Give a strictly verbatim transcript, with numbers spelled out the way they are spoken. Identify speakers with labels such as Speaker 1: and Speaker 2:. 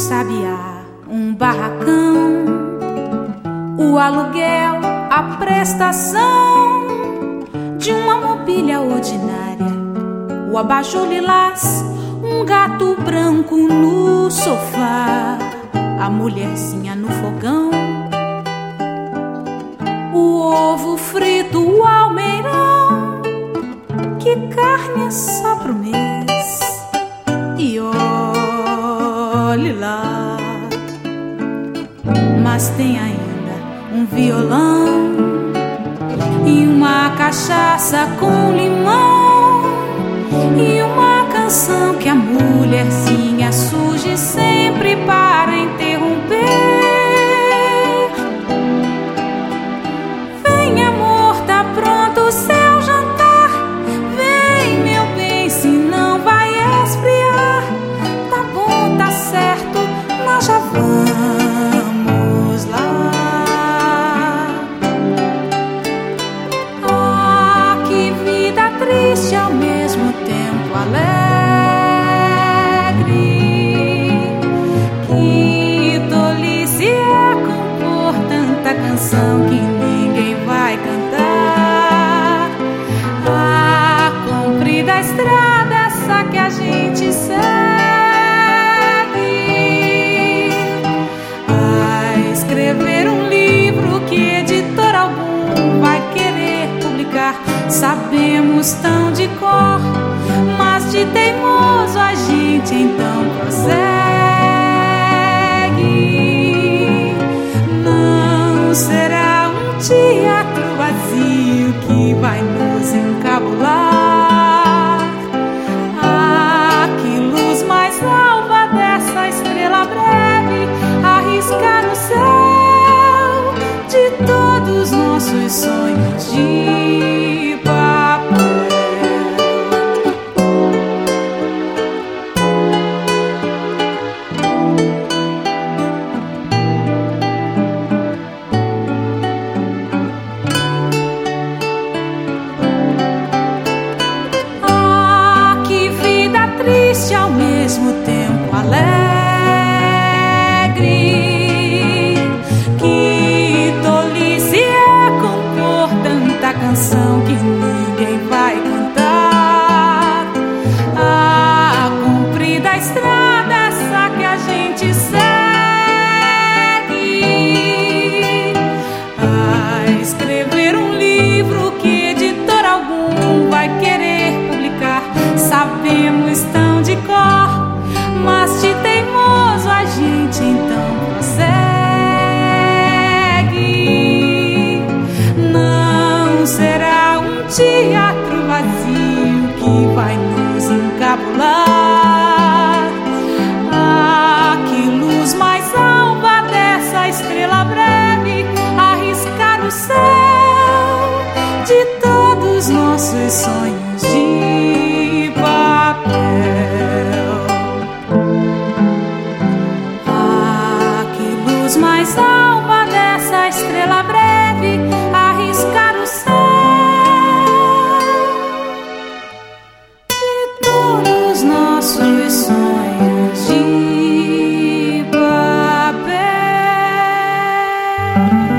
Speaker 1: sabiá, um barracão, o aluguel, a prestação de uma mobília ordinária, o abajur lilás, um gato branco no sofá, a mulherzinha no fogão, o ovo frito, o almeirão, que carne é só pro mês. E olhe lá, mas tem ainda um violão e uma cachaça com limão e uma canção que a mulherzinha surge sempre para interromper. Vem, amor, tá pronto o seu jantar. Vem, meu bem, senão vai esfriar. Tá bom, tá certo, nós já vamos lá. Ah, que vida triste, ao mesmo tempo alegre. Que tolice é compor tanta canção que ninguém vai cantar. A comprida estrada, essa que a gente segue, a escrever um livro que editor algum vai querer publicar. Sabemos tão de cor, mas de teimoso a gente então prossegue. Não será um teatro vazio que vai nos encabular. Ah, que luz mais alva dessa estrela breve arriscar no céu de todos nossos sonhos de papel. Ah, que vida triste, ao mesmo tempo alegre. Que tolice é compor tanta canção que ninguém vai cantar. A comprida estrada, essa que a gente segue, a escrever um livro que editor algum vai querer publicar. Sabemos tão de cor, mas de teimoso a gente então prossegue. Não será um teatro vazio que vai nos encabular. Ah, que luz mais alva dessa estrela breve arriscar o céu de todos nossos sonhos de papel. Ah, que luz mais alva dessa estrela breve arriscar o céu de todos nossos sonhos de papel.